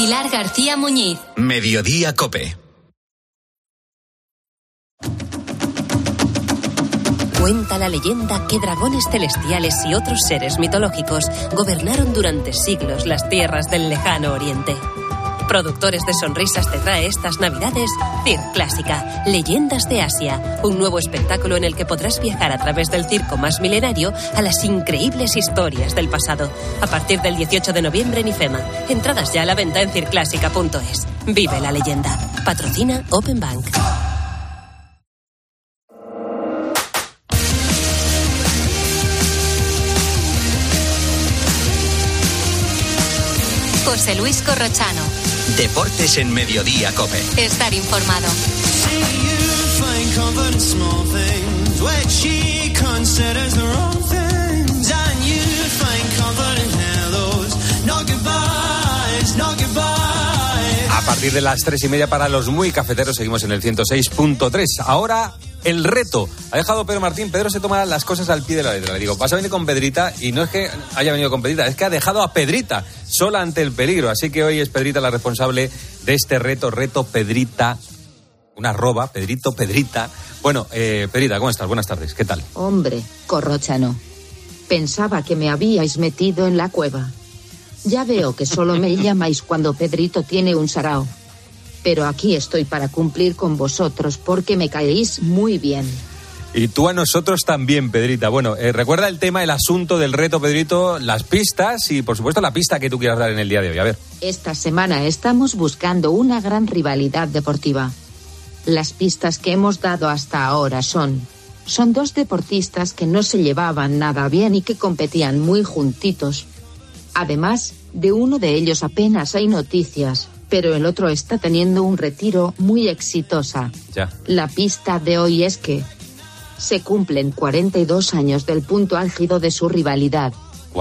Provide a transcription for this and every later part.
Pilar García Muñiz. Mediodía COPE. Cuenta la leyenda que dragones celestiales y otros seres mitológicos gobernaron durante siglos las tierras del lejano oriente. Productores de Sonrisas te trae estas Navidades Circ Clásica, Leyendas de Asia, un nuevo espectáculo en el que podrás viajar a través del circo más milenario a las increíbles historias del pasado. A partir del 18 de noviembre en IFEMA. Entradas ya a la venta en circlásica.es. Vive la leyenda. Patrocina Open Bank. José Luis Corrochano. Deportes en Mediodía COPE. Estar informado. A partir de las 3:30 para los muy cafeteros seguimos en el 106.3. Ahora el reto. Ha dejado Pedro Martín. Pedro se toma las cosas al pie de la letra. Le digo, vas a venir con Pedrita, y no es que haya venido con Pedrita, es que ha dejado a Pedrita sola ante el peligro. Así que hoy es Pedrita la responsable de este reto Pedrita. Una arroba, Pedrito, Pedrita. Bueno, Pedrita, ¿cómo estás? Buenas tardes, ¿qué tal? Hombre, Corrochano. Pensaba que me habíais metido en la cueva. Ya veo que solo me llamáis cuando Pedrito tiene un sarao. Pero aquí estoy para cumplir con vosotros porque me caéis muy bien. Y tú a nosotros también, Pedrita. Bueno, recuerda el tema, el asunto del reto, Pedrito, las pistas y, por supuesto, la pista que tú quieras dar en el día de hoy. A ver. Esta semana estamos buscando una gran rivalidad deportiva. Las pistas que hemos dado hasta ahora son dos deportistas que no se llevaban nada bien y que competían muy juntitos. Además, de uno de ellos apenas hay noticias, pero el otro está teniendo un retiro muy exitosa. Ya. La pista de hoy es que se cumplen 42 años del punto álgido de su rivalidad.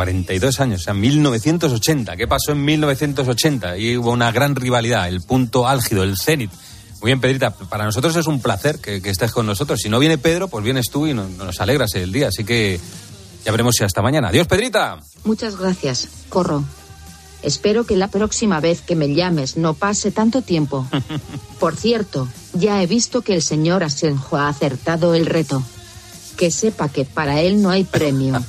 42 años, o sea, 1980. ¿Qué pasó en 1980? Y hubo una gran rivalidad, el punto álgido, el cenit. Muy bien, Pedrita, para nosotros es un placer que estés con nosotros. Si no viene Pedro, pues vienes tú y nos alegras el día. Así que ya veremos si hasta mañana. Adiós, Pedrita. Muchas gracias, Corro. Espero que la próxima vez que me llames no pase tanto tiempo. Por cierto, ya he visto que el señor Asenjo ha acertado el reto. Que sepa que para él no hay premio.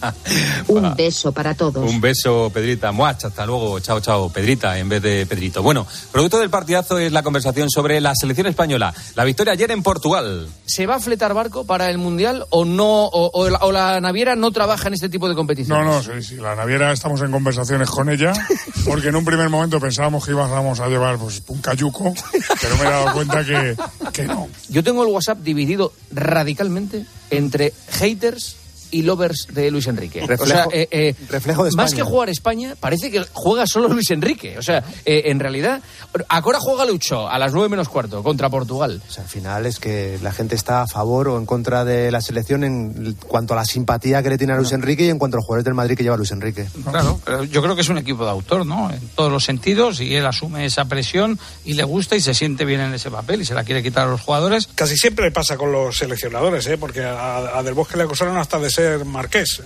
Un beso para todos. Un beso, Pedrita. Muach, hasta luego. Chao, chao, Pedrita, en vez de Pedrito. Bueno, producto del partidazo es la conversación sobre la selección española. La victoria ayer en Portugal. ¿Se va a fletar barco para el Mundial o no? O la naviera no trabaja en este tipo de competiciones? No, sí. La naviera estamos en conversaciones con ella, porque en un primer momento pensábamos que íbamos a llevar pues un cayuco, pero me he dado cuenta que no. Yo tengo el WhatsApp dividido radicalmente entre haters y lovers de Luis Enrique. Reflejo de España. Más que jugar España, parece que juega solo Luis Enrique. O sea, en realidad, ahora juega Lucho a las 9:15 contra Portugal. O sea, al final es que la gente está a favor o en contra de la selección en cuanto a la simpatía que le tiene a Luis Enrique y en cuanto a los jugadores del Madrid que lleva Luis Enrique. Claro, pero yo creo que es un equipo de autor, ¿no? En todos los sentidos, y él asume esa presión y le gusta y se siente bien en ese papel y se la quiere quitar a los jugadores. Casi siempre pasa con los seleccionadores, porque a Del Bosque le acusaron hasta de ser marqués,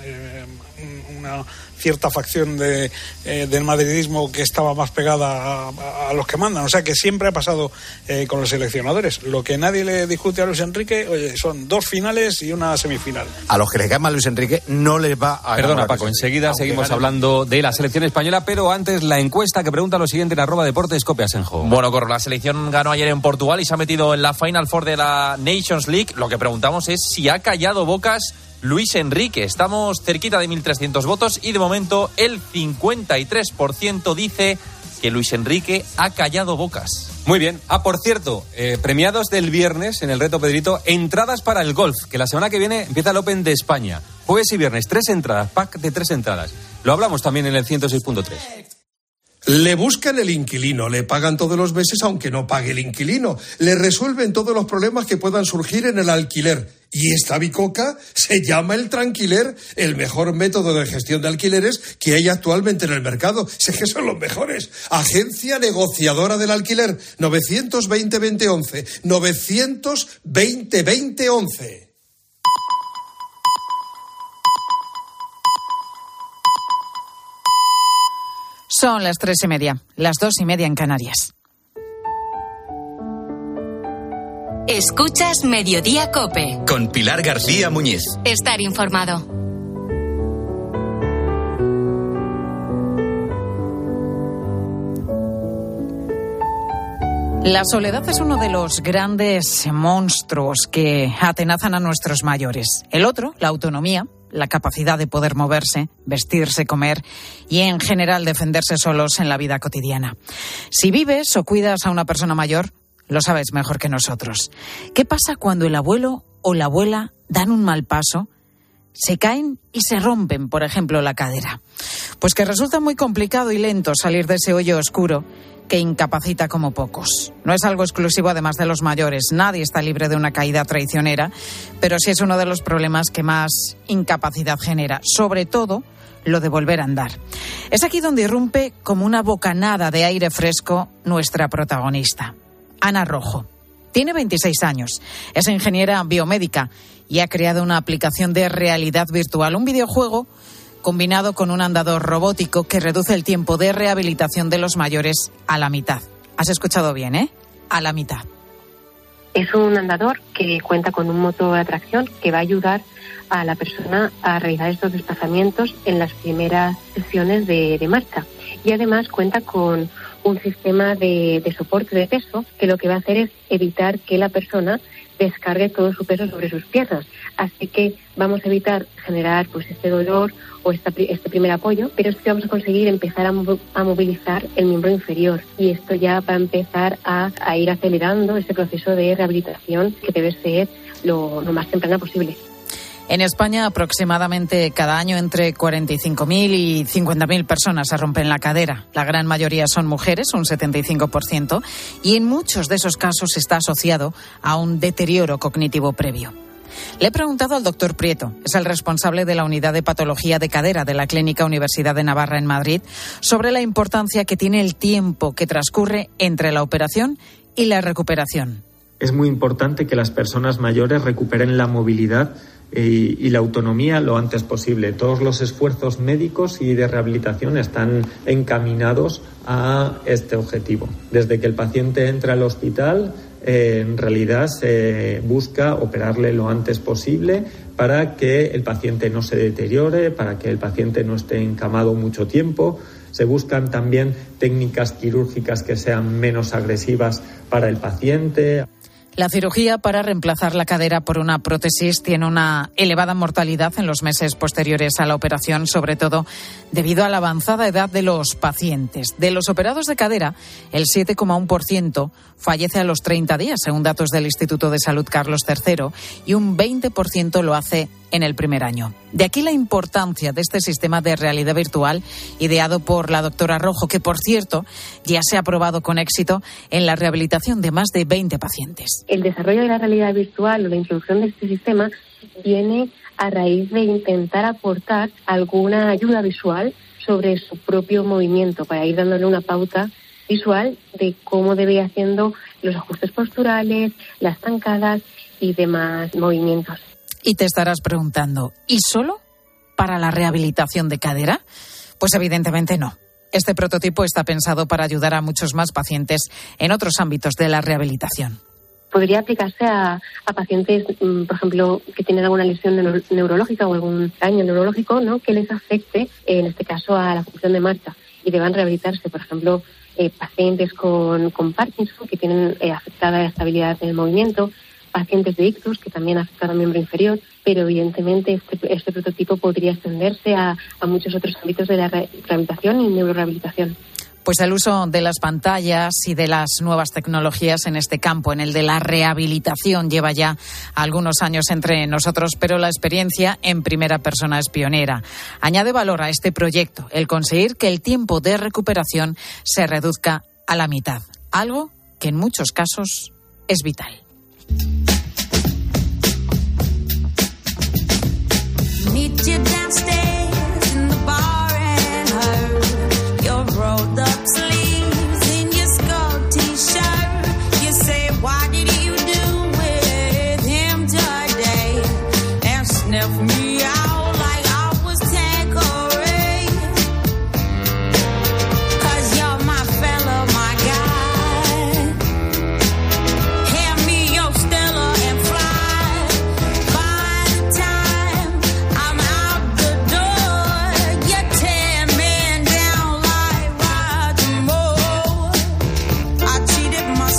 una cierta facción del madridismo que estaba más pegada a los que mandan. O sea que siempre ha pasado con los seleccionadores. Lo que nadie le discute a Luis Enrique, oye, son 2 finales y una semifinal. A los que le cae mal Luis Enrique no les va a... Perdona, Paco, enseguida seguimos hablando de la selección española, pero antes la encuesta que pregunta lo siguiente en @deportes COPE Asenjo. Bueno, Corro, la selección ganó ayer en Portugal y se ha metido en la Final Four de la Nations League. Lo que preguntamos es si ha callado bocas Luis Enrique. Estamos cerquita de 1.300 votos y de momento el 53% dice que Luis Enrique ha callado bocas. Muy bien. Por cierto, premiados del viernes en el reto, Pedrito, entradas para el golf, que la semana que viene empieza el Open de España. Jueves y viernes, 3 entradas, pack de 3 entradas. Lo hablamos también en el 106.3. Le buscan el inquilino, le pagan todos los meses aunque no pague el inquilino, le resuelven todos los problemas que puedan surgir en el alquiler. Y esta bicoca se llama el Tranquiler, el mejor método de gestión de alquileres que hay actualmente en el mercado. Sé que son los mejores. Agencia negociadora del alquiler, 920-2011, 920-2011. Son las 3:30, las 2:30 en Canarias. Escuchas Mediodía COPE. Con Pilar García Muñiz. Estar informado. La soledad es uno de los grandes monstruos que atenazan a nuestros mayores. El otro, la autonomía, la capacidad de poder moverse, vestirse, comer y, en general, defenderse solos en la vida cotidiana. Si vives o cuidas a una persona mayor, lo sabes mejor que nosotros. ¿Qué pasa cuando el abuelo o la abuela dan un mal paso, se caen y se rompen, por ejemplo, la cadera? Pues que resulta muy complicado y lento salir de ese hoyo oscuro que incapacita como pocos. No es algo exclusivo además de los mayores. Nadie está libre de una caída traicionera, pero sí es uno de los problemas que más incapacidad genera, sobre todo lo de volver a andar. Es aquí donde irrumpe como una bocanada de aire fresco nuestra protagonista, Ana Rojo. Tiene 26 años, es ingeniera biomédica y ha creado una aplicación de realidad virtual, un videojuego combinado con un andador robótico que reduce el tiempo de rehabilitación de los mayores a la mitad. Has escuchado bien, ¿eh? A la mitad. Es un andador que cuenta con un motor de tracción que va a ayudar a la persona a realizar estos desplazamientos en las primeras sesiones de marcha. Y además cuenta con un sistema de soporte de peso que lo que va a hacer es evitar que la persona descargue todo su peso sobre sus piernas. Así que vamos a evitar generar pues este dolor o este primer apoyo, pero sí que vamos a conseguir empezar a movilizar el miembro inferior. Y esto ya va a empezar a ir acelerando ese proceso de rehabilitación que debe ser lo más temprana posible. En España, aproximadamente cada año entre 45.000 y 50.000 personas se rompen la cadera. La gran mayoría son mujeres, un 75%, y en muchos de esos casos está asociado a un deterioro cognitivo previo. Le he preguntado al doctor Prieto, es el responsable de la unidad de patología de cadera de la Clínica Universidad de Navarra en Madrid, sobre la importancia que tiene el tiempo que transcurre entre la operación y la recuperación. Es muy importante que las personas mayores recuperen la movilidad y la autonomía lo antes posible. Todos los esfuerzos médicos y de rehabilitación están encaminados a este objetivo. Desde que el paciente entra al hospital, en realidad se busca operarle lo antes posible para que el paciente no se deteriore, para que el paciente no esté encamado mucho tiempo. Se buscan también técnicas quirúrgicas que sean menos agresivas para el paciente. La cirugía para reemplazar la cadera por una prótesis tiene una elevada mortalidad en los meses posteriores a la operación, sobre todo debido a la avanzada edad de los pacientes. De los operados de cadera, el 7,1% fallece a los 30 días, según datos del Instituto de Salud Carlos III, y un 20% lo hace en el primer año. De aquí la importancia de este sistema de realidad virtual ideado por la doctora Rojo, que, por cierto, ya se ha probado con éxito en la rehabilitación de más de 20 pacientes. El desarrollo de la realidad virtual o la introducción de este sistema viene a raíz de intentar aportar alguna ayuda visual sobre su propio movimiento, para ir dándole una pauta visual de cómo debe ir haciendo los ajustes posturales, las zancadas y demás movimientos. Y te estarás preguntando, ¿y solo para la rehabilitación de cadera? Pues evidentemente no. Este prototipo está pensado para ayudar a muchos más pacientes en otros ámbitos de la rehabilitación. Podría aplicarse a pacientes, por ejemplo, que tienen alguna lesión neurológica o algún daño neurológico, ¿no?, que les afecte, en este caso, a la función de marcha y deban rehabilitarse. Por ejemplo, pacientes con Parkinson, que tienen afectada la estabilidad en el movimiento, pacientes de ictus, que también afectan al miembro inferior, pero evidentemente este prototipo podría extenderse a muchos otros ámbitos de la rehabilitación y neurorehabilitación. Pues el uso de las pantallas y de las nuevas tecnologías en este campo, en el de la rehabilitación, lleva ya algunos años entre nosotros, pero la experiencia en primera persona es pionera. Añade valor a este proyecto el conseguir que el tiempo de recuperación se reduzca a la mitad, algo que en muchos casos es vital.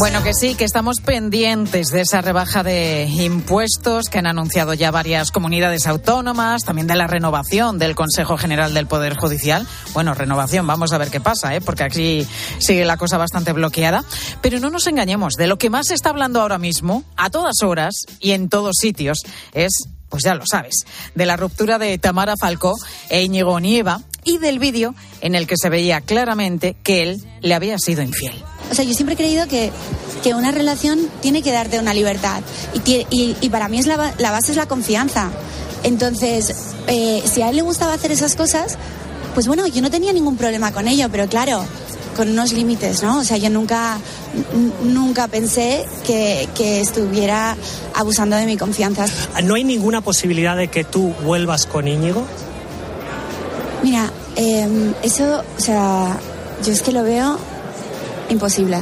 Bueno, que sí, que estamos pendientes de esa rebaja de impuestos que han anunciado ya varias comunidades autónomas, también de la renovación del Consejo General del Poder Judicial. Bueno, renovación, vamos a ver qué pasa, porque aquí sigue la cosa bastante bloqueada. Pero no nos engañemos, de lo que más se está hablando ahora mismo, a todas horas y en todos sitios, es, pues ya lo sabes, de la ruptura de Tamara Falcó e Íñigo Nieva y del vídeo en el que se veía claramente que él le había sido infiel. O sea, yo siempre he creído que una relación tiene que darte una libertad. Y para mí la base es la confianza. Entonces, si a él le gustaba hacer esas cosas, pues bueno, yo no tenía ningún problema con ello, pero claro, con unos límites, ¿no? O sea, yo nunca pensé que estuviera abusando de mi confianza. ¿No hay ninguna posibilidad de que tú vuelvas con Íñigo? Mira, eso, o sea, yo es que lo veo imposible.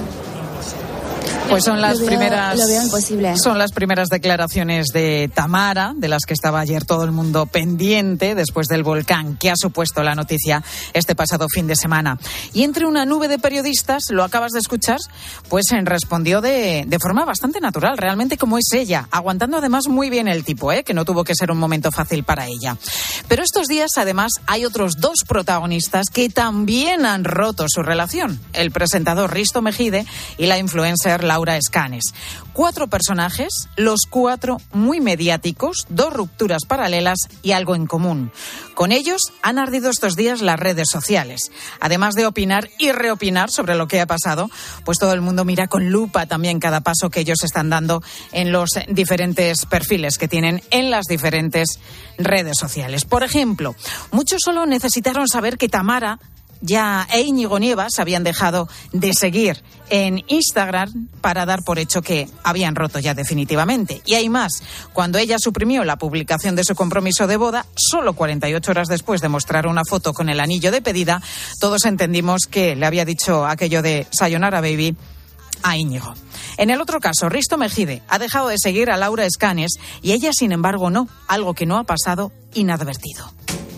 Pues son las primeras. Lo veo imposible. Son las primeras declaraciones de Tamara, de las que estaba ayer todo el mundo pendiente después del volcán que ha supuesto la noticia este pasado fin de semana. Y entre una nube de periodistas, lo acabas de escuchar, pues respondió de forma bastante natural, realmente como es ella, aguantando además muy bien el tipo, que no tuvo que ser un momento fácil para ella. Pero estos días, además, hay otros dos protagonistas que también han roto su relación: el presentador Risto Mejide y la influencer Laura Escanes. 4 personajes, los 4 muy mediáticos, 2 rupturas paralelas y algo en común. Con ellos han ardido estos días las redes sociales. Además de opinar y reopinar sobre lo que ha pasado, pues todo el mundo mira con lupa también cada paso que ellos están dando en los diferentes perfiles que tienen en las diferentes redes sociales. Por ejemplo, muchos solo necesitaron saber que Tamara e Íñigo Nieva se habían dejado de seguir en Instagram para dar por hecho que habían roto ya definitivamente. Y hay más. Cuando ella suprimió la publicación de su compromiso de boda, solo 48 horas después de mostrar una foto con el anillo de pedida, todos entendimos que le había dicho aquello de sayonara baby a Íñigo. En el otro caso, Risto Mejide ha dejado de seguir a Laura Escanes y ella, sin embargo, no. Algo que no ha pasado inadvertido.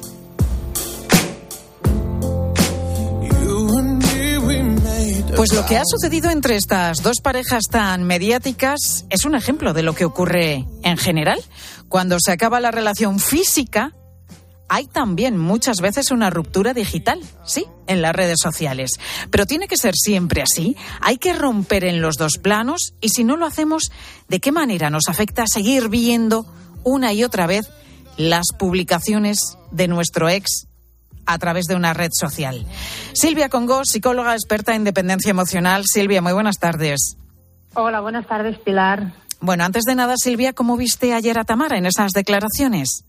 Pues lo que ha sucedido entre estas dos parejas tan mediáticas es un ejemplo de lo que ocurre en general. Cuando se acaba la relación física, hay también muchas veces una ruptura digital, sí, en las redes sociales. Pero tiene que ser siempre así. Hay que romper en los dos planos y si no lo hacemos, ¿de qué manera nos afecta seguir viendo una y otra vez las publicaciones de nuestro ex a través de una red social? Silvia Congo, psicóloga experta en dependencia emocional. Silvia, muy buenas tardes. Hola, buenas tardes, Pilar. Bueno, antes de nada, Silvia, ¿cómo viste ayer a Tamara en esas declaraciones?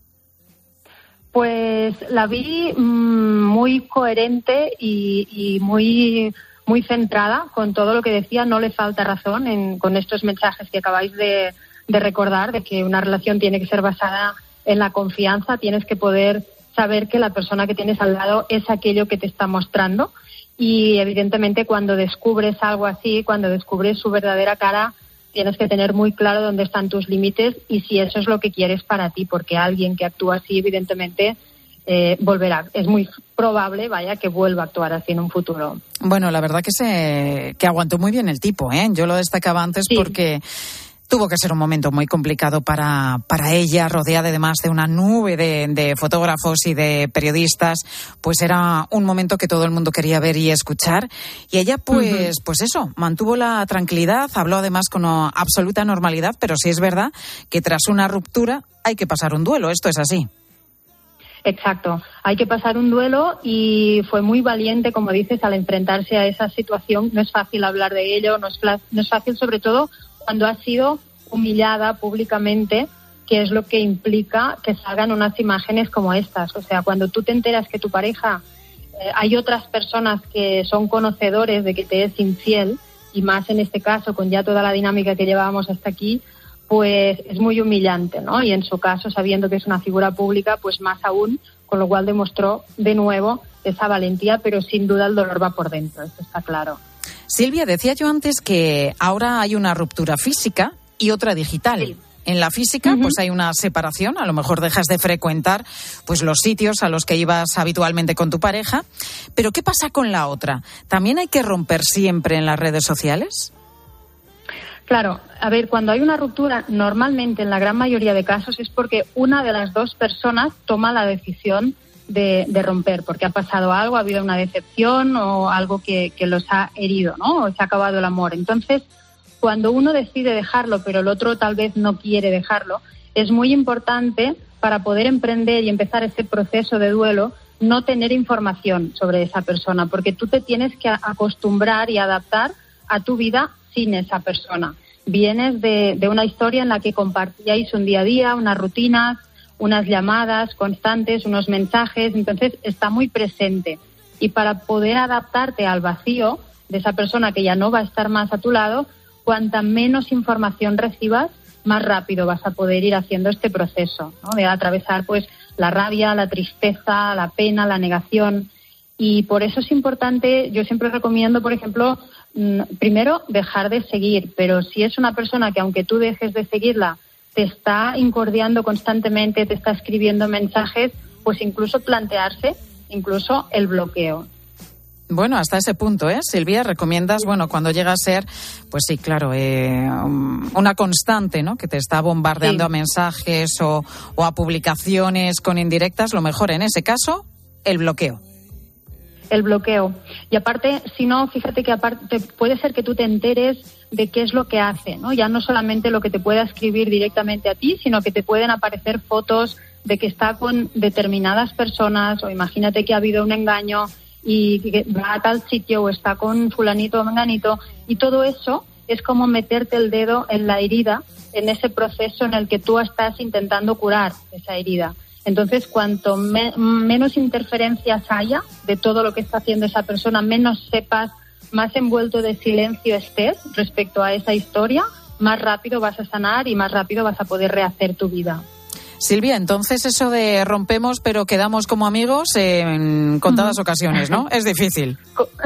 Pues la vi muy coherente y muy centrada con todo lo que decía. No le falta razón con estos mensajes que acabáis de recordar, de que una relación tiene que ser basada en la confianza, tienes que poder saber que la persona que tienes al lado es aquello que te está mostrando y evidentemente cuando descubres algo así, cuando descubres su verdadera cara, tienes que tener muy claro dónde están tus límites y si eso es lo que quieres para ti, porque alguien que actúa así evidentemente volverá. Es muy probable, que vuelva a actuar así en un futuro. Bueno, la verdad que aguantó muy bien el tipo, Yo lo destacaba antes porque tuvo que ser un momento muy complicado para ella, rodeada además de una nube de fotógrafos y de periodistas. Pues era un momento que todo el mundo quería ver y escuchar. Y ella, pues eso, mantuvo la tranquilidad, habló además con absoluta normalidad, pero sí es verdad que tras una ruptura hay que pasar un duelo. Esto es así. Exacto, hay que pasar un duelo y fue muy valiente, como dices, al enfrentarse a esa situación. No es fácil hablar de ello, no es fácil sobre todo cuando has sido humillada públicamente, que es lo que implica que salgan unas imágenes como estas. O sea, cuando tú te enteras que tu pareja, hay otras personas que son conocedores de que te es infiel, y más en este caso con ya toda la dinámica que llevábamos hasta aquí, pues es muy humillante, ¿no? Y en su caso, sabiendo que es una figura pública, pues más aún, con lo cual demostró de nuevo esa valentía, pero sin duda el dolor va por dentro, esto está claro. Silvia, decía yo antes que ahora hay una ruptura física y otra digital. Sí. En la física, pues hay una separación, a lo mejor dejas de frecuentar pues los sitios a los que ibas habitualmente con tu pareja, pero ¿qué pasa con la otra? ¿También hay que romper siempre en las redes sociales? Claro, a ver, cuando hay una ruptura, normalmente en la gran mayoría de casos es porque una de las dos personas toma la decisión de romper, porque ha pasado algo, ha habido una decepción o algo que los ha herido, ¿no? O se ha acabado el amor. Entonces, cuando uno decide dejarlo, pero el otro tal vez no quiere dejarlo, es muy importante para poder emprender y empezar ese proceso de duelo, no tener información sobre esa persona, porque tú te tienes que acostumbrar y adaptar a tu vida sin esa persona. Vienes de una historia en la que compartíais un día a día, unas rutinas, unas llamadas constantes, unos mensajes, entonces está muy presente. Y para poder adaptarte al vacío de esa persona que ya no va a estar más a tu lado, cuanta menos información recibas, más rápido vas a poder ir haciendo este proceso, ¿no? De atravesar pues la rabia, la tristeza, la pena, la negación. Y por eso es importante, yo siempre recomiendo, por ejemplo, primero dejar de seguir, pero si es una persona que aunque tú dejes de seguirla, te está incordiando constantemente, te está escribiendo mensajes, pues incluso plantearse incluso el bloqueo. Bueno, hasta ese punto, Silvia, recomiendas, cuando llega a ser, pues sí, claro, una constante, ¿no? Que te está bombardeando a mensajes o a publicaciones con indirectas, lo mejor en ese caso, el bloqueo. El bloqueo. Y aparte, si no, fíjate que aparte puede ser que tú te enteres de qué es lo que hace, ¿no? Ya no solamente lo que te pueda escribir directamente a ti, sino que te pueden aparecer fotos de que está con determinadas personas, o imagínate que ha habido un engaño y que va a tal sitio o está con fulanito o menganito, y todo eso es como meterte el dedo en la herida, en ese proceso en el que tú estás intentando curar esa herida. Entonces, cuanto menos interferencias haya de todo lo que está haciendo esa persona, menos sepas, más envuelto de silencio estés respecto a esa historia, más rápido vas a sanar y más rápido vas a poder rehacer tu vida. Silvia, entonces eso de rompemos pero quedamos como amigos en contadas ocasiones, ¿no? Es difícil.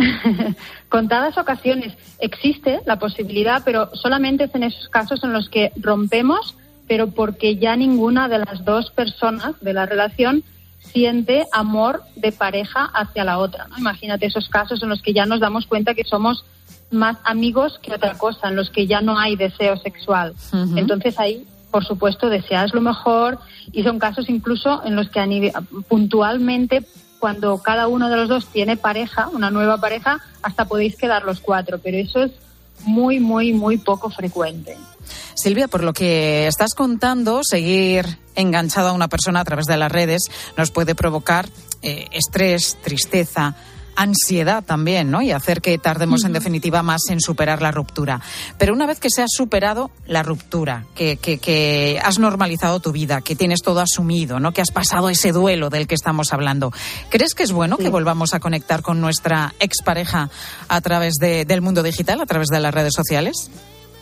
Contadas ocasiones. Existe la posibilidad, pero solamente es en esos casos en los que rompemos, pero porque ya ninguna de las dos personas de la relación siente amor de pareja hacia la otra, ¿no? Imagínate esos casos en los que ya nos damos cuenta que somos más amigos que otra cosa, en los que ya no hay deseo sexual. Uh-huh. Entonces ahí, por supuesto, deseas lo mejor, y son casos incluso en los que puntualmente, cuando cada uno de los dos tiene pareja, una nueva pareja, hasta podéis quedar los cuatro, pero eso es muy, muy, muy poco frecuente. Silvia, por lo que estás contando, seguir enganchado a una persona a través de las redes nos puede provocar estrés, tristeza, ansiedad también, ¿no? Y hacer que tardemos en definitiva más en superar la ruptura. Pero una vez que se ha superado la ruptura, que has normalizado tu vida, que tienes todo asumido, ¿no? Que has pasado ese duelo del que estamos hablando, ¿crees que es bueno que volvamos a conectar con nuestra expareja a través del mundo digital, a través de las redes sociales?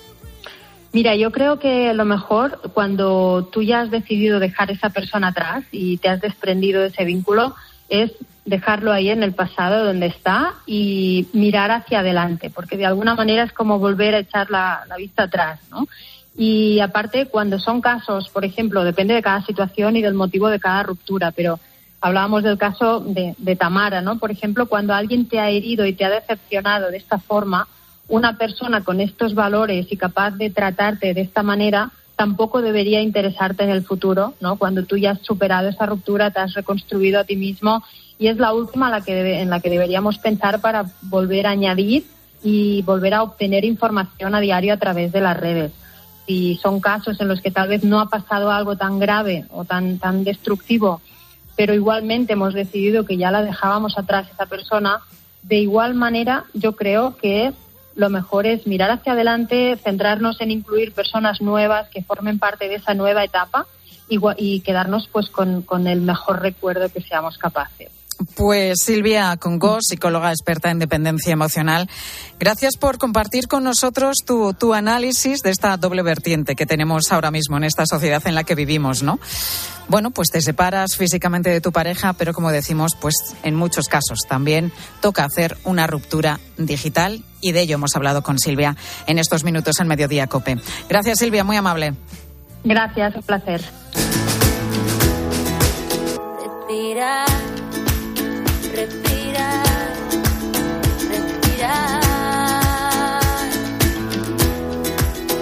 Mira, yo creo que lo mejor, cuando tú ya has decidido dejar esa persona atrás y te has desprendido de ese vínculo, es dejarlo ahí en el pasado donde está y mirar hacia adelante, porque de alguna manera es como volver a echar la vista atrás, ¿no? Y aparte, cuando son casos, por ejemplo, depende de cada situación y del motivo de cada ruptura, pero hablábamos del caso de Tamara, ¿no? Por ejemplo, cuando alguien te ha herido y te ha decepcionado de esta forma, una persona con estos valores y capaz de tratarte de esta manera tampoco debería interesarte en el futuro, ¿no? Cuando tú ya has superado esa ruptura, te has reconstruido a ti mismo, y es la última en la que deberíamos pensar para volver a añadir y volver a obtener información a diario a través de las redes. Si son casos en los que tal vez no ha pasado algo tan grave o tan destructivo, pero igualmente hemos decidido que ya la dejábamos atrás esa persona, de igual manera yo creo que lo mejor es mirar hacia adelante, centrarnos en incluir personas nuevas que formen parte de esa nueva etapa y quedarnos pues con el mejor recuerdo que seamos capaces. Pues Silvia Congó, psicóloga experta en dependencia emocional, gracias por compartir con nosotros tu análisis de esta doble vertiente que tenemos ahora mismo en esta sociedad en la que vivimos, ¿no? Bueno, pues te separas físicamente de tu pareja, pero como decimos, pues en muchos casos también toca hacer una ruptura digital, y de ello hemos hablado con Silvia en estos minutos en Mediodía COPE. Gracias, Silvia, muy amable. Gracias, un placer. Respira, respira, respira.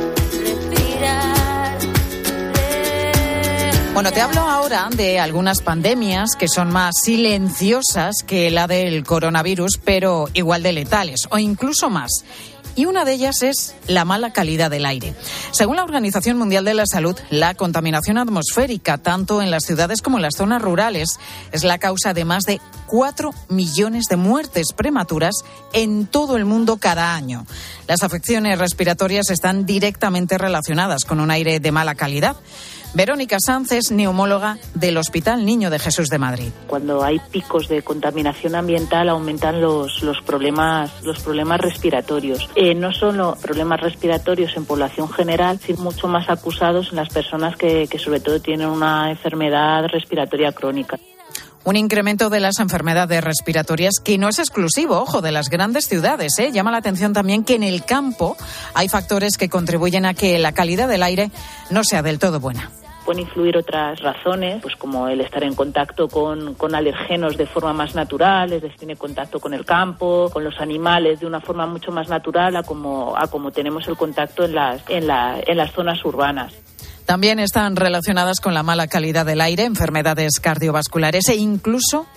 Te hablo ahora de algunas pandemias que son más silenciosas que la del coronavirus, pero igual de letales, o incluso más. Y una de ellas es la mala calidad del aire. Según la Organización Mundial de la Salud, la contaminación atmosférica, tanto en las ciudades como en las zonas rurales, es la causa de más de 4 millones de muertes prematuras en todo el mundo cada año. Las afecciones respiratorias están directamente relacionadas con un aire de mala calidad. Verónica Sanz es neumóloga del Hospital Niño de Jesús de Madrid. Cuando hay picos de contaminación ambiental aumentan los problemas respiratorios. No solo problemas respiratorios en población general, sino mucho más acusados en las personas que sobre todo tienen una enfermedad respiratoria crónica. Un incremento de las enfermedades respiratorias que no es exclusivo, ojo, de las grandes ciudades. Llama la atención también que en el campo hay factores que contribuyen a que la calidad del aire no sea del todo buena. Pueden influir otras razones, pues como el estar en contacto con alergenos de forma más natural, es decir, tiene contacto con el campo, con los animales de una forma mucho más natural a como tenemos el contacto en las zonas urbanas. También están relacionadas con la mala calidad del aire, enfermedades cardiovasculares e incluso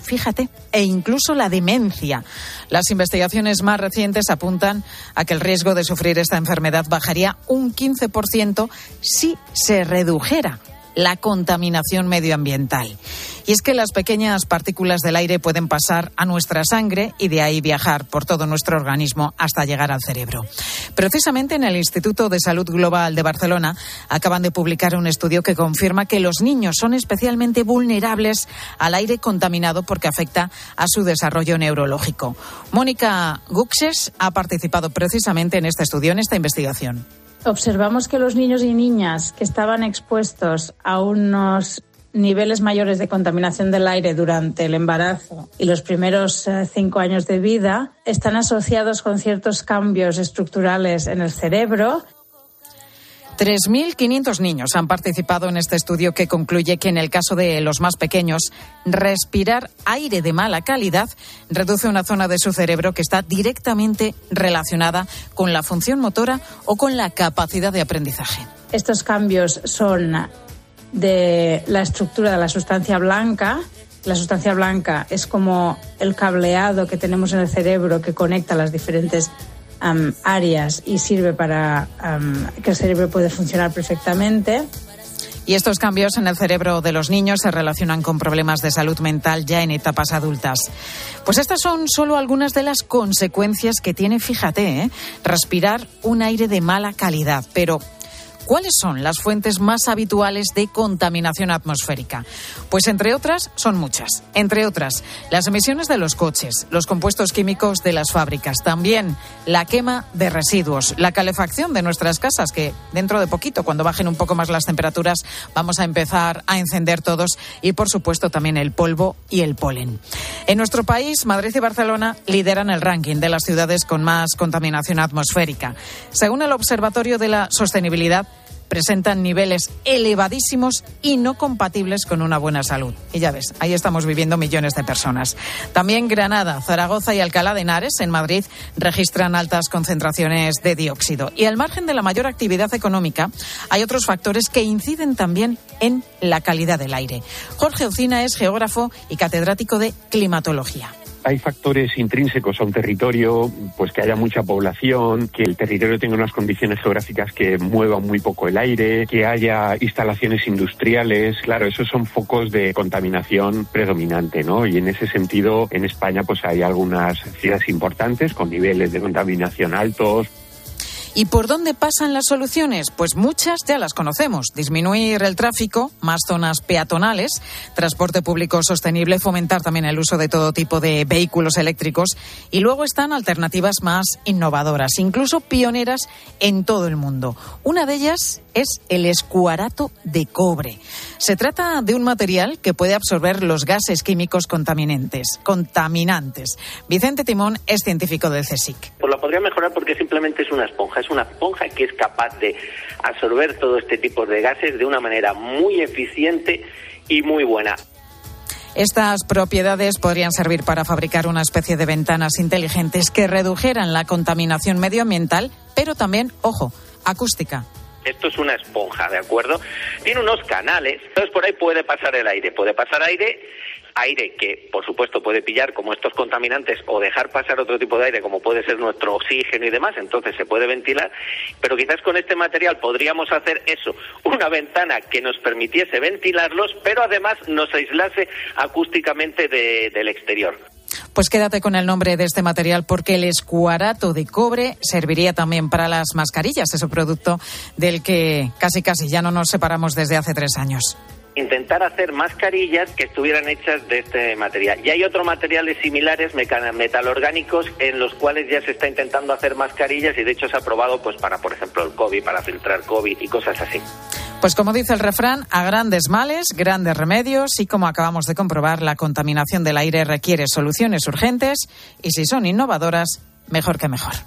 la demencia. Las investigaciones más recientes apuntan a que el riesgo de sufrir esta enfermedad bajaría un 15% si se redujera la contaminación medioambiental. Y es que las pequeñas partículas del aire pueden pasar a nuestra sangre y de ahí viajar por todo nuestro organismo hasta llegar al cerebro. Precisamente en el Instituto de Salud Global de Barcelona acaban de publicar un estudio que confirma que los niños son especialmente vulnerables al aire contaminado porque afecta a su desarrollo neurológico. Mónica Guxes ha participado precisamente en este estudio, en esta investigación. Observamos que los niños y niñas que estaban expuestos a unos niveles mayores de contaminación del aire durante el embarazo y los primeros 5 años de vida están asociados con ciertos cambios estructurales en el cerebro. 3.500 niños han participado en este estudio que concluye que en el caso de los más pequeños, respirar aire de mala calidad reduce una zona de su cerebro que está directamente relacionada con la función motora o con la capacidad de aprendizaje. Estos cambios son de la estructura de la sustancia blanca. La sustancia blanca es como el cableado que tenemos en el cerebro que conecta las diferentes áreas y sirve para que el cerebro pueda funcionar perfectamente. Y estos cambios en el cerebro de los niños se relacionan con problemas de salud mental ya en etapas adultas. Pues estas son solo algunas de las consecuencias que tiene, respirar un aire de mala calidad. Pero ¿cuáles son las fuentes más habituales de contaminación atmosférica? Pues entre otras, son muchas. Entre otras, las emisiones de los coches, los compuestos químicos de las fábricas, también la quema de residuos, la calefacción de nuestras casas, que dentro de poquito, cuando bajen un poco más las temperaturas, vamos a empezar a encender todos, y por supuesto también el polvo y el polen. En nuestro país, Madrid y Barcelona lideran el ranking de las ciudades con más contaminación atmosférica. Según el Observatorio de la Sostenibilidad, presentan niveles elevadísimos y no compatibles con una buena salud. Y ya ves, ahí estamos viviendo millones de personas. También Granada, Zaragoza y Alcalá de Henares, en Madrid, registran altas concentraciones de dióxido. Y al margen de la mayor actividad económica, hay otros factores que inciden también en la calidad del aire. Jorge Ocina es geógrafo y catedrático de climatología. Hay factores intrínsecos a un territorio, pues que haya mucha población, que el territorio tenga unas condiciones geográficas que muevan muy poco el aire, que haya instalaciones industriales. Claro, esos son focos de contaminación predominante, ¿no? Y en ese sentido, en España, pues hay algunas ciudades importantes con niveles de contaminación altos. ¿Y por dónde pasan las soluciones? Pues muchas ya las conocemos. Disminuir el tráfico, más zonas peatonales, transporte público sostenible, fomentar también el uso de todo tipo de vehículos eléctricos. Y luego están alternativas más innovadoras, incluso pioneras en todo el mundo. Una de ellas es el escuarato de cobre. Se trata de un material que puede absorber los gases químicos contaminantes. Vicente Timón es científico del CSIC. Pues lo podría mejorar porque simplemente es una esponja que es capaz de absorber todo este tipo de gases de una manera muy eficiente y muy buena. Estas propiedades podrían servir para fabricar una especie de ventanas inteligentes que redujeran la contaminación medioambiental, pero también, ojo, acústica. Esto es una esponja, ¿de acuerdo? Tiene unos canales, entonces por ahí puede pasar el aire. Puede pasar aire que, por supuesto, puede pillar como estos contaminantes o dejar pasar otro tipo de aire, como puede ser nuestro oxígeno y demás, entonces se puede ventilar, pero quizás con este material podríamos hacer eso, una ventana que nos permitiese ventilarlos, pero además nos aislase acústicamente del exterior. Pues quédate con el nombre de este material porque el escuarato de cobre serviría también para las mascarillas, ese producto del que casi ya no nos separamos desde hace 3 años. Intentar hacer mascarillas que estuvieran hechas de este material. Y hay otros materiales similares, metalorgánicos, en los cuales ya se está intentando hacer mascarillas y de hecho se ha probado pues para, por ejemplo, el COVID, para filtrar COVID y cosas así. Pues como dice el refrán, a grandes males, grandes remedios, y como acabamos de comprobar, la contaminación del aire requiere soluciones urgentes y si son innovadoras, mejor que mejor.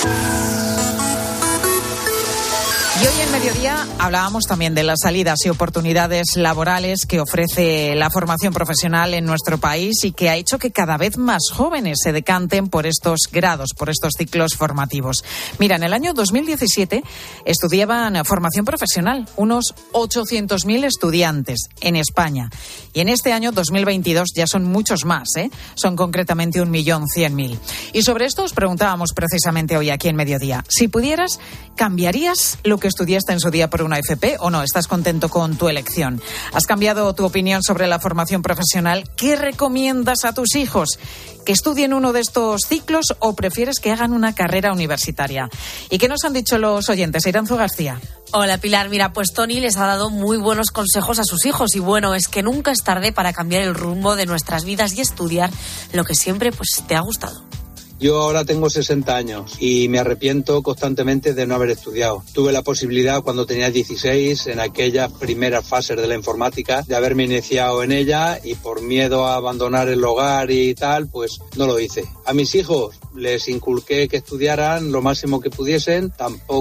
Y hoy en Mediodía hablábamos también de las salidas y oportunidades laborales que ofrece la formación profesional en nuestro país y que ha hecho que cada vez más jóvenes se decanten por estos grados, por estos ciclos formativos. Mira, en el año 2017 estudiaban formación profesional unos 800.000 estudiantes en España. Y en este año 2022 ya son muchos más, Son concretamente 1.100.000. Y sobre esto os preguntábamos precisamente hoy aquí en Mediodía. Si pudieras, ¿cambiarías lo que estudiaste en su día por una FP o no? ¿Estás contento con tu elección? ¿Has cambiado tu opinión sobre la formación profesional? ¿Qué recomiendas a tus hijos? ¿Que estudien uno de estos ciclos o prefieres que hagan una carrera universitaria? ¿Y qué nos han dicho los oyentes? Iranzu García. Hola Pilar, mira, pues Tony les ha dado muy buenos consejos a sus hijos y bueno, es que nunca es tarde para cambiar el rumbo de nuestras vidas y estudiar lo que siempre pues te ha gustado. Yo ahora tengo 60 años y me arrepiento constantemente de no haber estudiado. Tuve la posibilidad cuando tenía 16, en aquellas primeras fases de la informática, de haberme iniciado en ella y por miedo a abandonar el hogar y tal, pues no lo hice. A mis hijos les inculqué que estudiaran lo máximo que pudiesen,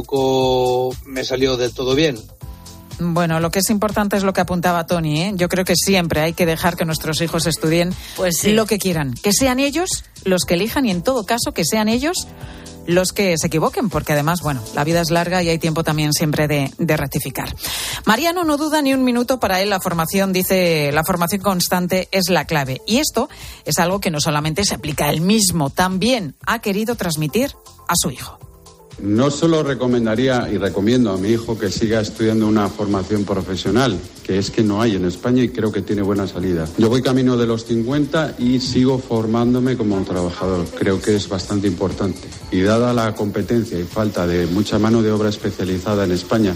tampoco me salió del todo bien. Bueno, lo que es importante es lo que apuntaba Tony, Yo creo que siempre hay que dejar que nuestros hijos estudien lo que quieran. Que sean ellos los que elijan y en todo caso que sean ellos los que se equivoquen, porque además, bueno, la vida es larga y hay tiempo también siempre de rectificar. Mariano no duda ni un minuto, para él la formación, dice, la formación constante es la clave. Y esto es algo que no solamente se aplica a él mismo, también ha querido transmitir a su hijo. No solo recomendaría y recomiendo a mi hijo que siga estudiando una formación profesional, que es que no hay en España y creo que tiene buena salida. Yo voy camino de los 50 y sigo formándome como trabajador. Creo que es bastante importante. Y dada la competencia y falta de mucha mano de obra especializada en España.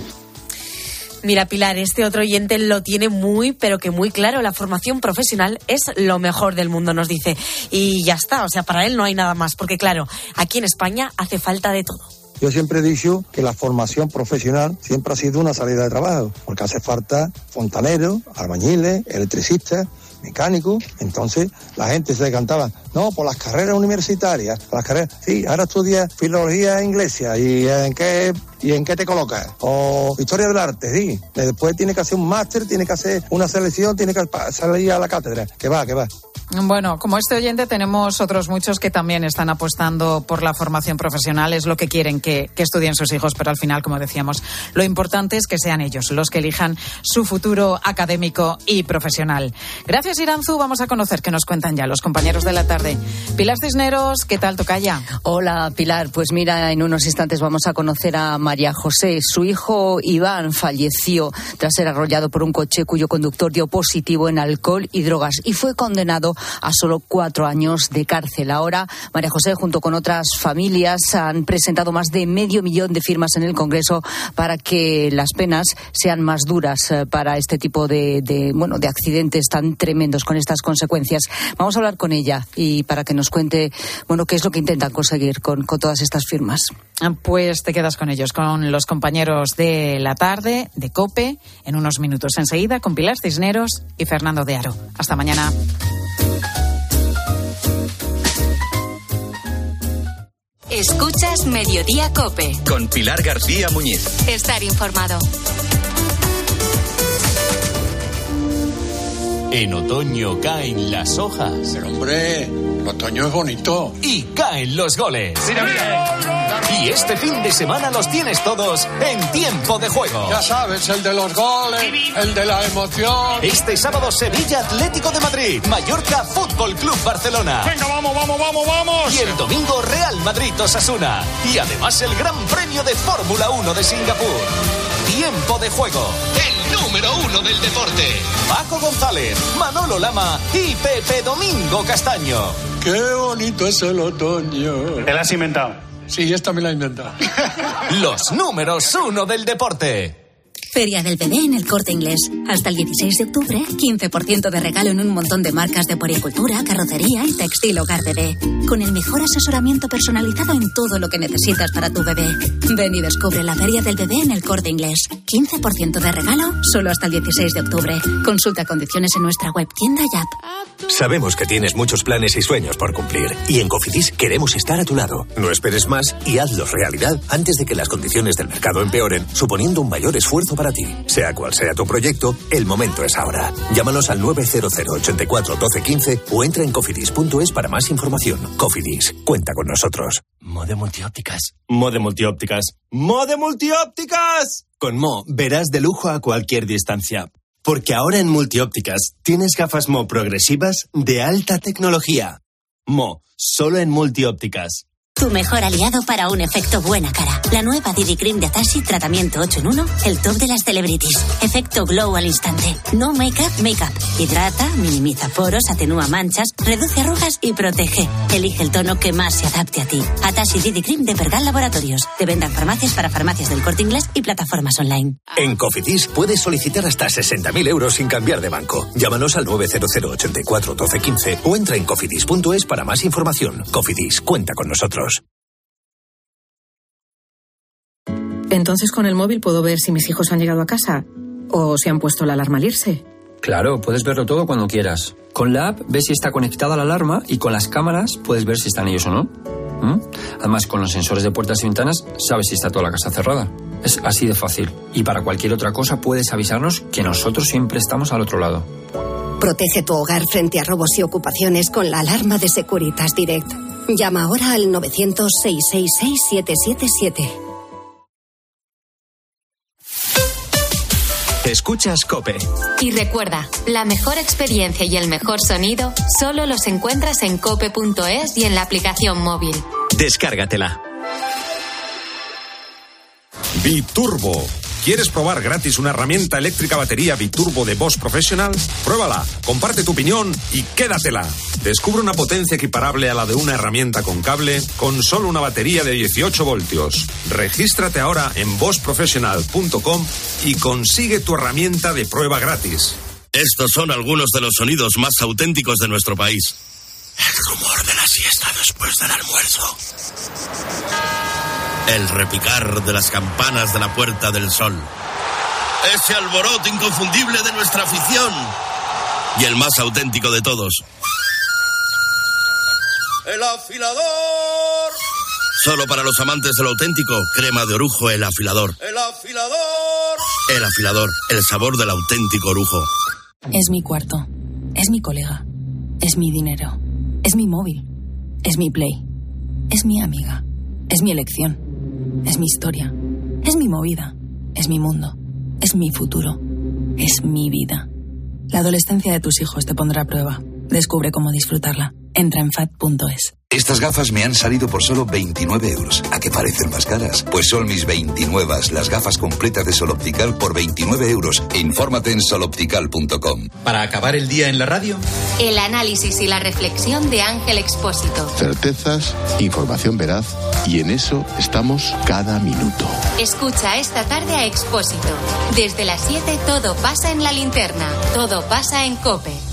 Mira, Pilar, este otro oyente lo tiene muy, pero que muy claro. La formación profesional es lo mejor del mundo, nos dice. Y ya está, o sea, para él no hay nada más, porque claro, aquí en España hace falta de todo. Yo siempre he dicho que la formación profesional siempre ha sido una salida de trabajo, porque hace falta fontaneros, albañiles, electricistas, mecánicos. Entonces la gente se decantaba, no, por las carreras universitarias, por las carreras, sí, ahora estudias filología inglesa y en qué te colocas, o historia del arte, sí, después tiene que hacer un máster, tiene que hacer una selección, tiene que salir a la cátedra, que va. Bueno, como este oyente tenemos otros muchos que también están apostando por la formación profesional, es lo que quieren que estudien sus hijos, pero al final, como decíamos, lo importante es que sean ellos los que elijan su futuro académico y profesional. Gracias, Iranzu. Vamos a conocer qué nos cuentan ya los compañeros de la tarde. Pilar Cisneros, ¿qué tal, tocaya? Hola, Pilar. Pues mira, en unos instantes vamos a conocer a María José. Su hijo Iván falleció tras ser arrollado por un coche cuyo conductor dio positivo en alcohol y drogas y fue condenado a solo 4 años de cárcel. Ahora, María José, junto con otras familias, han presentado más de 500.000 de firmas en el Congreso para que las penas sean más duras para este tipo de accidentes tan tremendos con estas consecuencias. Vamos a hablar con ella y para que nos cuente, qué es lo que intentan conseguir con todas estas firmas. Pues te quedas con ellos, con los compañeros de la tarde, de COPE, en unos minutos enseguida, con Pilar Cisneros y Fernando de Aro. Hasta mañana. Escuchas Mediodía COPE. Con Pilar García Muñiz. Estar informado. En otoño caen las hojas. Pero hombre, otoño es bonito. Y caen los goles. Mira, mira. Y este fin de semana los tienes todos en Tiempo de Juego. Ya sabes, el de los goles, el de la emoción. Este sábado Sevilla Atlético de Madrid, Mallorca Fútbol Club Barcelona. Venga, vamos, vamos, vamos, vamos. Y el domingo Real Madrid Osasuna. Y además el Gran Premio de Fórmula 1 de Singapur. Tiempo de Juego, el número 1 del deporte. Paco González, Manolo Lama y Pepe Domingo Castaño. Qué bonito es el otoño. ¿Te la has inventado? Sí, esta me la he inventado. Los números 1 del deporte. Feria del Bebé en El Corte Inglés. Hasta el 16 de octubre, 15% de regalo en un montón de marcas de puericultura, carrocería y textil hogar bebé. Con el mejor asesoramiento personalizado en todo lo que necesitas para tu bebé. Ven y descubre la Feria del Bebé en El Corte Inglés. 15% de regalo solo hasta el 16 de octubre. Consulta condiciones en nuestra web, tienda y app. Sabemos que tienes muchos planes y sueños por cumplir. Y en Cofidis queremos estar a tu lado. No esperes más y hazlos realidad antes de que las condiciones del mercado empeoren, suponiendo un mayor esfuerzo para ti. Sea cual sea tu proyecto, el momento es ahora. Llámanos al 900 84 12 15 o entra en cofidis.es para más información. Cofidis, cuenta con nosotros. Mode Multiópticas. Mode Multiópticas. ¡Mode Multiópticas! Con Mo verás de lujo a cualquier distancia. Porque ahora en Multiópticas tienes gafas Mo progresivas de alta tecnología. Mo, solo en Multiópticas. Tu mejor aliado para un efecto buena cara. La nueva Didi Cream de Atashi, tratamiento 8 en 1, el top de las celebrities. Efecto glow al instante. No make-up. Hidrata, minimiza poros, atenúa manchas, reduce arrugas y protege. Elige el tono que más se adapte a ti. Atashi Didi Cream de Pergal Laboratorios. Te vendan farmacias para farmacias del Corte Inglés y plataformas online. En Cofidis puedes solicitar hasta 60.000 euros sin cambiar de banco. Llámanos al 900 84 12 15 o entra en cofidis.es para más información. Cofidis, cuenta con nosotros. Entonces con el móvil puedo ver si mis hijos han llegado a casa o si han puesto la alarma al irse. Claro, puedes verlo todo cuando quieras. Con la app ves si está conectada la alarma y con las cámaras puedes ver si están ellos o no. Además, con los sensores de puertas y ventanas sabes si está toda la casa cerrada. Es así de fácil. Y para cualquier otra cosa puedes avisarnos que nosotros siempre estamos al otro lado. Protege tu hogar frente a robos y ocupaciones con la alarma de Securitas Direct. Llama ahora al 900-666-777. Escuchas COPE. Y recuerda, la mejor experiencia y el mejor sonido solo los encuentras en cope.es y en la aplicación móvil. Descárgatela. Biturbo. ¿Quieres probar gratis una herramienta eléctrica batería Biturbo de Bosch Professional? Pruébala, comparte tu opinión y quédatela. Descubre una potencia equiparable a la de una herramienta con cable con solo una batería de 18 voltios. Regístrate ahora en boschprofessional.com y consigue tu herramienta de prueba gratis. Estos son algunos de los sonidos más auténticos de nuestro país. El rumor de la siesta después del almuerzo. El repicar de las campanas de la Puerta del Sol. Ese alboroto inconfundible de nuestra afición. Y el más auténtico de todos. ¡El afilador! Solo para los amantes de lo auténtico, crema de orujo El Afilador. ¡El afilador! El Afilador, el sabor del auténtico orujo. Es mi cuarto. Es mi colega. Es mi dinero. Es mi móvil. Es mi Play. Es mi amiga. Es mi elección. Es mi historia. Es mi movida. Es mi mundo. Es mi futuro. Es mi vida. La adolescencia de tus hijos te pondrá a prueba. Descubre cómo disfrutarla. Entra en FAD.es. Estas gafas me han salido por solo 29 euros. ¿A qué parecen más caras? Pues son mis 29, las gafas completas de Sol Optical por 29 euros. Infórmate en soloptical.com. Para acabar el día en la radio, El análisis y la reflexión de Ángel Expósito. Certezas, información veraz, y en eso estamos cada minuto. Escucha esta tarde a Expósito. Desde las 7 todo pasa en la linterna. Todo pasa en COPE.